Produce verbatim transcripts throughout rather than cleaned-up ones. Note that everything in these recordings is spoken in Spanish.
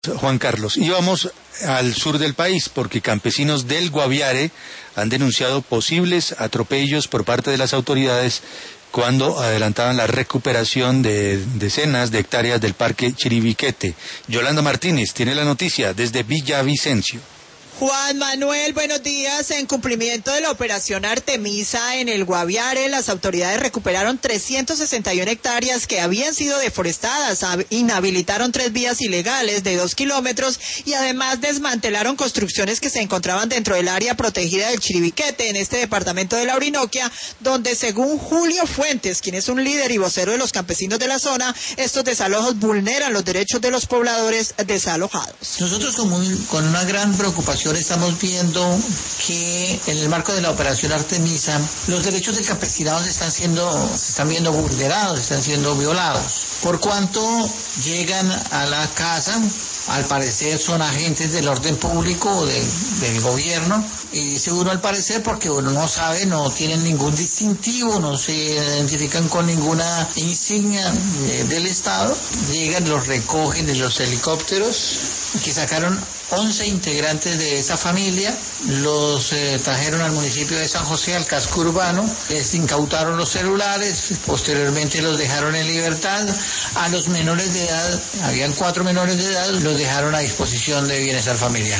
Juan Carlos, y vamos al sur del país porque campesinos del Guaviare han denunciado posibles atropellos por parte de las autoridades cuando adelantaban la recuperación de decenas de hectáreas del Parque Chiribiquete. Yolanda Martínez tiene la noticia desde Villavicencio. Juan Manuel, buenos días. En cumplimiento de la operación Artemisa en el Guaviare, las autoridades recuperaron trescientas sesenta y una hectáreas que habían sido deforestadas, inhabilitaron tres vías ilegales de dos kilómetros y además desmantelaron construcciones que se encontraban dentro del área protegida del Chiribiquete, en este departamento de la Orinoquia, donde según Julio Fuentes, quien es un líder y vocero de los campesinos de la zona, estos desalojos vulneran los derechos de los pobladores desalojados. Nosotros con, muy, con una gran preocupación estamos viendo que en el marco de la operación Artemisa los derechos del campesinado se están siendo, se están viendo vulnerados, están siendo violados. Por cuanto llegan a la casa, al parecer son agentes del orden público o de, del gobierno, y dice uno al parecer porque uno no sabe, no tienen ningún distintivo, no se identifican con ninguna insignia eh, del Estado, llegan, los recogen en los helicópteros que sacaron once integrantes de esa familia, los eh, trajeron al municipio de San José, al casco urbano, les incautaron los celulares, posteriormente los dejaron en libertad. A los menores de edad, habían cuatro menores de edad, los dejaron a disposición de bienestar familiar.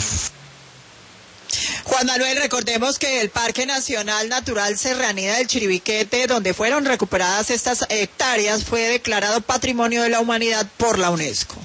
Juan Manuel, recordemos que el Parque Nacional Natural Serranía del Chiribiquete, donde fueron recuperadas estas hectáreas, fue declarado Patrimonio de la Humanidad por la UNESCO.